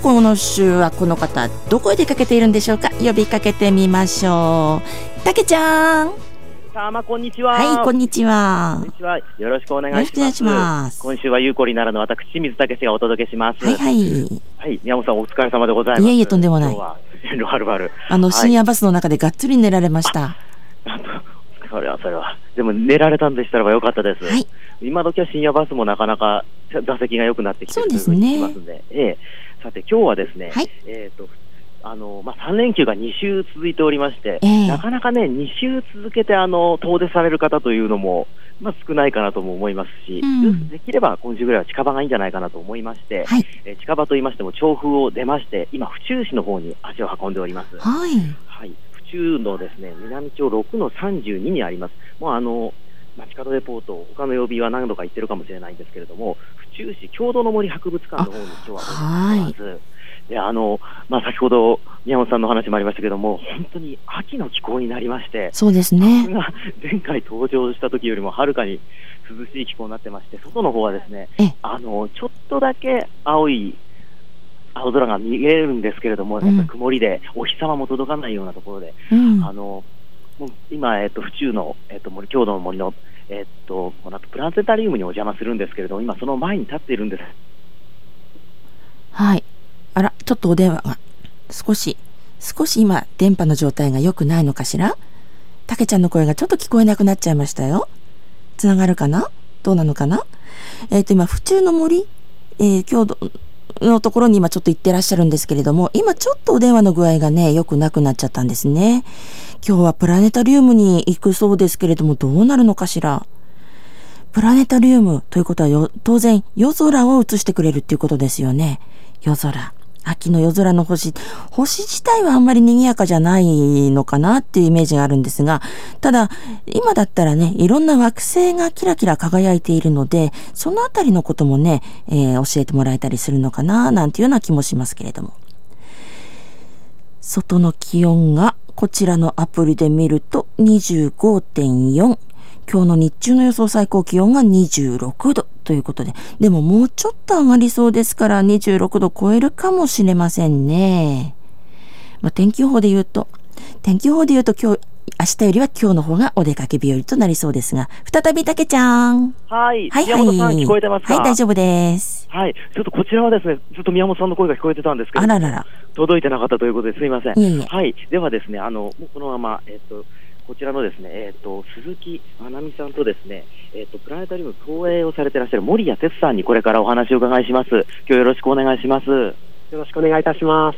この週はこの方どこへ出かけているんでしょうか。呼びかけてみましょう。たけちゃん。 こんにちは。 はい、こんにちは。 こんにちは。よろしくお願いします。 よろしくお願いします。 今週はゆうこりならの私清水武がお届けします。 はいはい。 はい、宮本さんお疲れ様でございます。 いえいえ、とんでもない。 はるばる深夜バスの中でがっつり寝られました。 それはでも寝られたんでしたらばよかったです。 はい。 今時は深夜バスもなかなか座席が良くなってきているというふうに聞きますので、さて今日はですね、 はい、 3連休が2週続いておりまして、なかなかね2週続けて遠出される方というのも、少ないかなとも思いますし、できれば今週ぐらいは近場がいいんじゃないかなと思いまして、 はい、 近場といいましても調布を出まして今府中市の方に足を運んでおります。 はい、 はい、府中のですね南町6の32にあります。もう街角レポート他の曜日は何度か言ってるかもしれないんですけれども、府中市郷土の森博物館の方に今日はおります。で先ほど宮本さんの話もありましたけども、本当に秋の気候になりまして、 そうですね。 前回登場した時よりもはるかに涼しい気候になってまして、外の方はですねちょっとだけ青空が見えるんですけれども、やっぱり曇りでお日様も届かないようなところで、今、府中の、郷土の森の、この後プラネタリウムにお邪魔するんですけれども、今その前に立っているんです。 はい。あら、ちょっとお電話が少し今電波の状態が良くないのかしら。たけちゃんの声がちょっと聞こえなくなっちゃいましたよ。つながるかな、どうなのかな。今府中の森、郷土のところに今ちょっと行ってらっしゃるんですけれども、今ちょっとお電話の具合がね良くなくなっちゃったんですね。今日はプラネタリウムに行くそうですけれども、どうなるのかしら。プラネタリウムということは当然夜空を映してくれるっていうことですよね。夜空、秋の夜空の星自体はあんまり賑やかじゃないのかなっていうイメージがあるんですが、ただ今だったらね、いろんな惑星がキラキラ輝いているので、そのあたりのこともね、教えてもらえたりするのかななんていうような気もしますけれども、外の気温がこちらのアプリで見ると 25.4、今日の日中の予想最高気温が26度ということで、でももうちょっと上がりそうですから26度超えるかもしれませんね。天気予報で言うと今日明日よりは今日の方がお出かけ日和となりそうですが、再びたけちゃん。 はい、宮本さん聞こえてますか。 はい、大丈夫です。 はい、ちょっとこちらはですね、ずっと宮本さんの声が聞こえてたんですけど、届いてなかったということですいません。はい、ではですね、このままこちらのですね、鈴木まなみさんとですね、プラネタリウム投影をされていらっしゃる森谷哲さんにこれからお話を伺いします。今日よろしくお願いします。よろしくお願いいたします。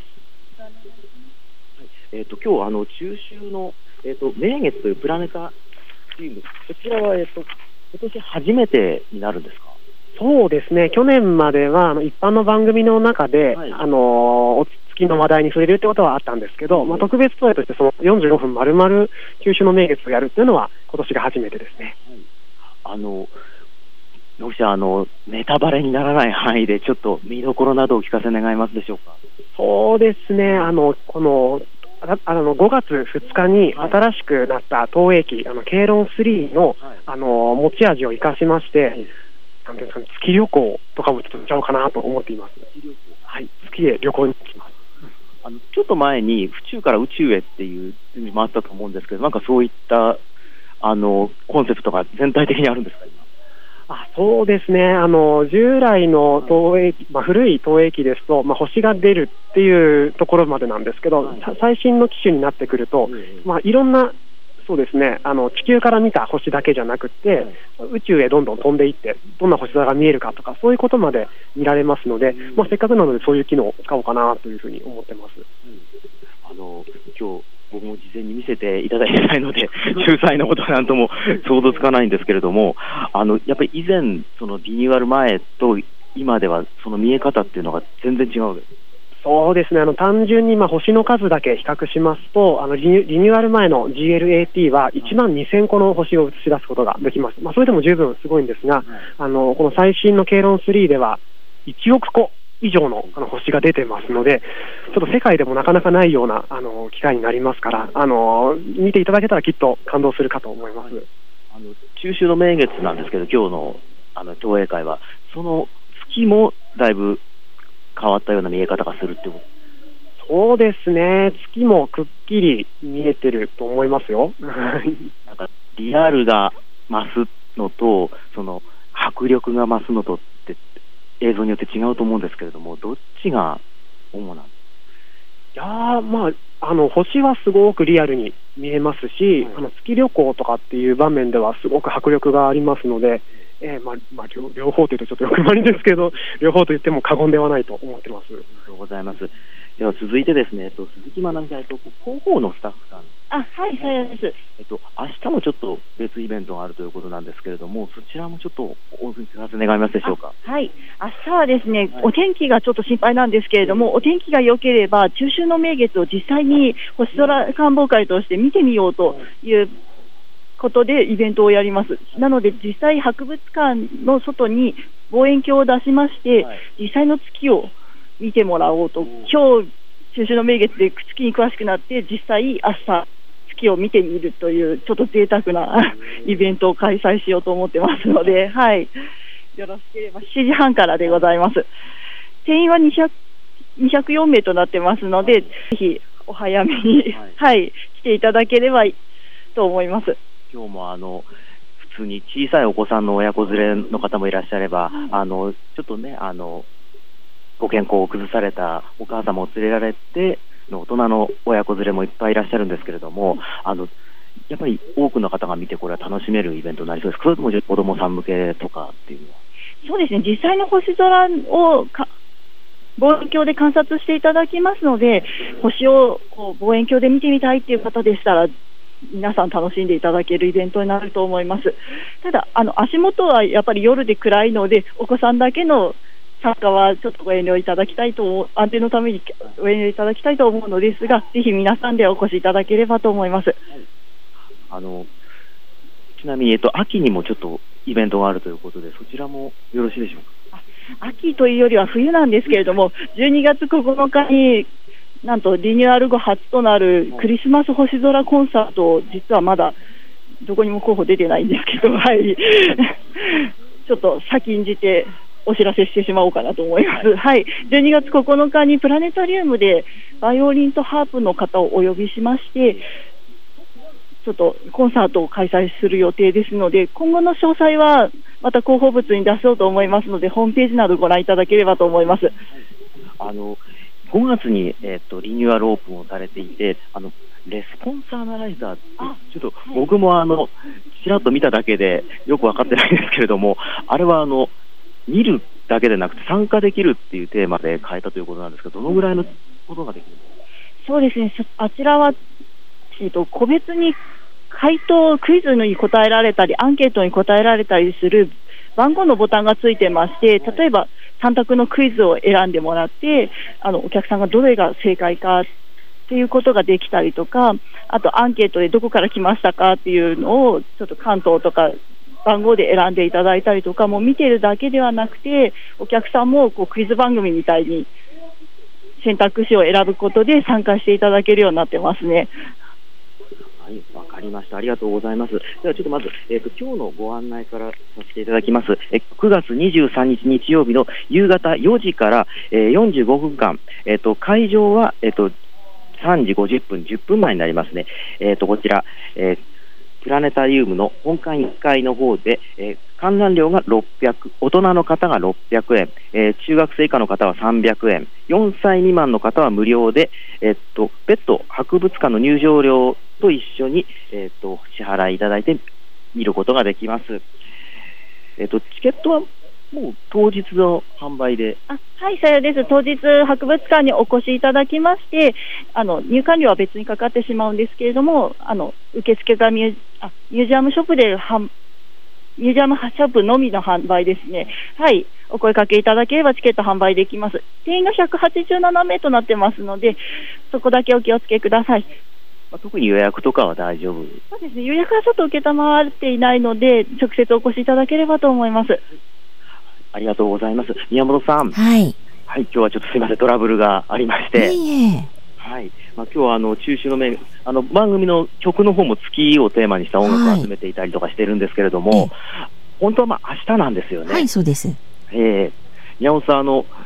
今日中秋の、名月というプラネタリウム、こちらは、今年初めてになるんですか。 そうですね、去年までは一般の番組の中で、お月の話題に触れるということはあったんですけど、特別投影としてその45分丸々中秋の名月をやるというのは今年が初めてですね。 野口さん、ネタバレにならない範囲でちょっと見どころなどをお聞かせ願いますでしょうか。 そうですね、この5月2日に新しくなった投影機、ケイロン3の、持ち味を生かしまして、なんていうんですかね、月旅行とかもちょっとしちゃおうかなと思っています。はい、月へ旅行に行きます。 ちょっと前に府中から宇宙へっていう意味もあったと思うんですけど、なんかそういったコンセプトが全体的にあるんですか。 そうですね、従来の投影機、古い投影機ですと、星が出るっていうところまでなんですけど、最新の機種になってくると、いろんな、そうですね、地球から見た星だけじゃなくて、宇宙へどんどん飛んでいってどんな星座が見えるかとか、そういうことまで見られますので、せっかくなのでそういう機能を使おうかなというふうに思ってます。 今日僕も事前に見せていただいてないので詳細のことはなんとも想像つかないんですけれども、やっぱり以前そのリニューアル前と今ではその見え方っていうのが全然違う。 そうですね、単純に星の数だけ比較しますと、リニューアル前の GLAT は1万2000個の星を映し出すことができます。それでも十分すごいんですが、この最新のケイロン3では1億個以上の星が出てますので、ちょっと世界でもなかなかないような機会になりますから、見ていただけたらきっと感動するかと思います。 中秋の名月なんですけど、今日の投影会はその月もだいぶ変わったような見え方がするってこと？ そうですね、月もくっきり見えてると思いますよ。 なんかリアルが増すのと、その迫力が増すのとって映像によって違うと思うんですけれども、どっちが主なんですか？ いやー、星はすごくリアルに見えますし、月旅行とかっていう場面ではすごく迫力がありますので、両方というとちょっと欲張りですけど、両方と言っても過言ではないと思ってます。 ありがとうございます。では続いてですね、鈴木まなみさん、広報のスタッフさん。 はい、さやです。 明日もちょっと別イベントがあるということなんですけれども、そちらもちょっとお聞かせ願いますでしょうか。 はい、明日はですね、お天気がちょっと心配なんですけれども、お天気が良ければ中秋の名月を実際に星空観望会として見てみようということでイベントをやります。なので実際博物館の外に望遠鏡を出しまして、実際の月を見てもらおうと、今日中秋の名月で月に詳しくなって、実際明日月を見てみるというちょっと贅沢なイベントを開催しようと思ってますので、はい、よろしければ7時半からでございます。定員は204名となってますので、ぜひお早めに、来ていただければと思います。 今日も普通に小さいお子さんの親子連れの方もいらっしゃれば、ちょっとねご健康を崩されたお母様を連れられての大人の親子連れもいっぱいいらっしゃるんですけれども、やっぱり多くの方が見てこれは楽しめるイベントになりそうですか？それとも子どもさん向けとかっていうのは？ そうですね、実際の星空を望遠鏡で観察していただきますので、星を望遠鏡で見てみたいっていう方でしたら皆さん楽しんでいただけるイベントになると思います。ただ足元はやっぱり夜で暗いので、お子さんだけの参加はちょっとご遠慮いただきたいと、安定のためにご遠慮いただきたいと思うのですが、ぜひ皆さんでお越しいただければと思います。 ちなみに、秋にもちょっとイベントがあるということで、そちらもよろしいでしょうか？ 秋というよりは冬なんですけれども、12月9日になんとリニューアル後初となるクリスマス星空コンサートを、実はまだどこにも候補出てないんですけど、ちょっと先んじてお知らせしてしまおうかなと思います。12月9日にプラネタリウムでバイオリンとハープの方をお呼びしまして、ちょっとコンサートを開催する予定ですので、今後の詳細はまた広報物に出そうと思いますので、ホームページなどご覧いただければと思います。 5月に、リニューアルオープンをされていて、レスポンスアナライザーって、ちょっと僕もちらっと見ただけでよく分かってないんですけれども、あれは見るだけでなくて参加できるっていうテーマで変えたということなんですが、どのぐらいのことができるんですか？ そうですね、あちらは、個別に回答、クイズに答えられたりアンケートに答えられたりする番号のボタンがついてまして、例えば3択のクイズを選んでもらって、お客さんがどれが正解かっていうことができたりとか、あとアンケートでどこから来ましたかっていうのをちょっと関東とか番号で選んでいただいたりとか、もう見てるだけではなくて、お客さんもクイズ番組みたいに選択肢を選ぶことで参加していただけるようになってますね。 はい、わかりました。ありがとうございます。ではちょっとまず、今日のご案内からさせていただきます。9月23日日曜日の夕方4時から、45分間、会場は、3時50分、10分前になりますね。こちら、プラネタリウムの本館1階の方で、観覧料が600、大人の方が600円、中学生以下の方は300円、4歳未満の方は無料で、別途博物館の入場料と一緒に、支払いいただいて見ることができます。チケットはもう当日の販売で。 はい、さようです。当日博物館にお越しいただきまして、入館料は別にかかってしまうんですけれども、受付がミュージアムショップでミュージアムショップのみの販売ですね。はい、お声かけいただければチケット販売できます。定員が187名となってますので、そこだけお気をつけください。 特に予約とかは大丈夫？ そうですね、予約はちょっと承っていないので、直接お越しいただければと思います。 ありがとうございます。宮本さん。 はい。 はい、今日はちょっとすいません、トラブルがありまして。はい。今日は中秋の名、番組の曲の方も月をテーマにした音楽を集めていたりとかしてるんですけれども、本当は明日なんですよね。 はい、そうです。 宮本さん、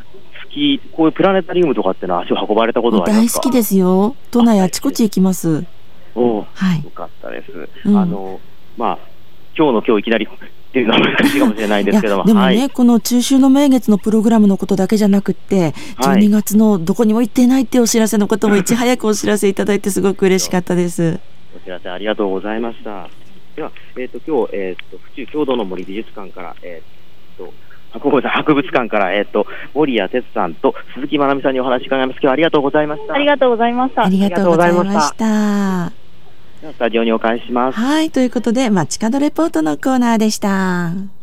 き、こういうプラネタリウムとかっていうのは足を運ばれたことはありますか？ 大好きですよ。都内あちこち行きます。 お、 はい。 よかったです。 うん、 まあ今日いきなりっていうのは難しいかもしれないんですけども、 でもね、 はい、 この中秋の名月のプログラムのことだけじゃなくって、12月のどこにも行ってないってお知らせのこともいち早くお知らせいただいてすごく嬉しかったです。 お知らせありがとうございました。では、今日、府中郷土の森美術館から、博物館から、森谷哲さんと鈴木まなみさんにお話伺います。今日はありがとうございました。 ありがとうございました。 ありがとうございました。 スタジオにお返しします。 はい、ということで、街角レポートのコーナーでした。